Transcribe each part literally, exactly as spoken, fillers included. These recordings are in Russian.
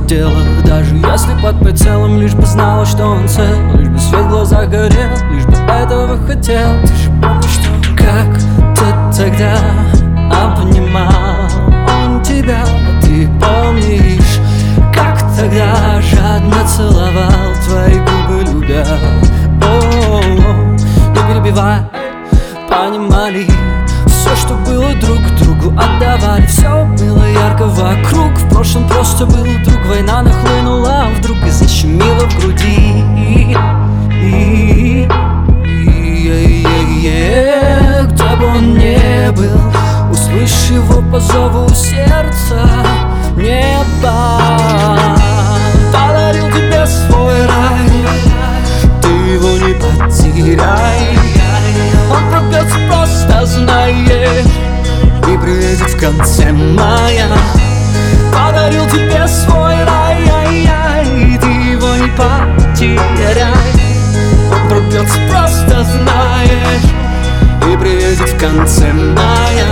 дело. Даже если под прицелом, лишь бы знала, что он цел, лишь бы свет в глазах горел, лишь бы этого хотел. Ты же помнишь, что как-то тогда обнимал он тебя. Ты помнишь, как тогда жадно целовал твои губы, любя. О-о-о, не перебивай, понимали, все, что было, друг другу отдавали. Все было ярко вокруг, в прошлом просто был друг. Война нахлынула, а вдруг и защемила в груди. Где бы он ни был, услышь его по зову сердца неба. Подарил тебе свой рай, ты его не потеряй. Он пробьется, просто знай, и приедет в конце мая. Подарил тебе свой рай, ты его не потеряй. Он пробьется, просто знаешь, и приедет в конце мая.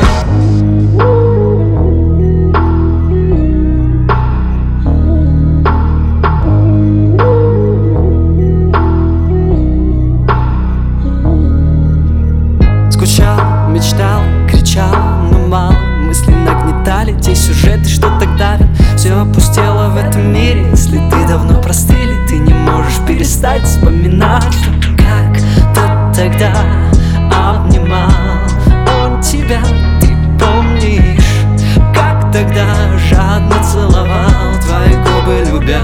Скучал, мечтал, кричал, но мало. Мысли нагнетали те сюжеты, что так давят. Все опустело в этом мире, если ты давно простыли. Ты не можешь перестать вспоминать, как-то тогда обнимал он тебя. Ты помнишь, как тогда жадно целовал твои губы, любя.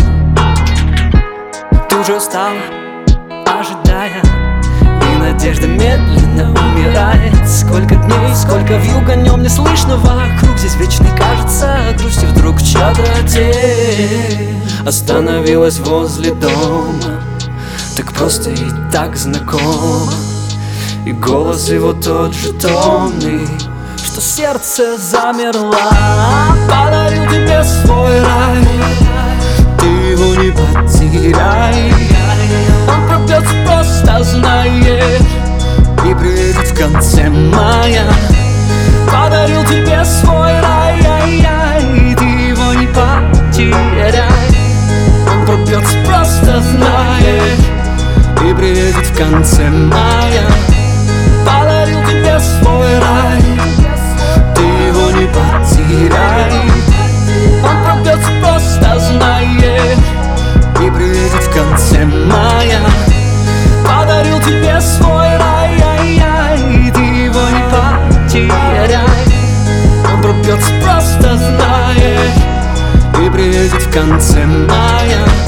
Ты уже устала, ожидая, и надежда медленно умирает. Сколько дней, сколько вьюг, о нем не слышно вокруг. Здесь вечной кажется грусть, и вдруг чья-то тень остановилась возле дома. Так просто и так знакомо, и голос его тот же томный, что сердце замерло. Подарил тебе свой рай, ты его не потеряй. Он пробьется, просто знай, и приедет в конце мая. Подарил тебе свой рай, ты его не потеряй. Он пробьется, просто знай, и приедет в конце мая. Подарил тебе свой рай, ты его не потеряй. Он пробьется, просто знай, и приедет в конце мая. Подарил тебе свой рай, ты его не потеряй. Он пробьется, просто знай, и приедет в конце мая.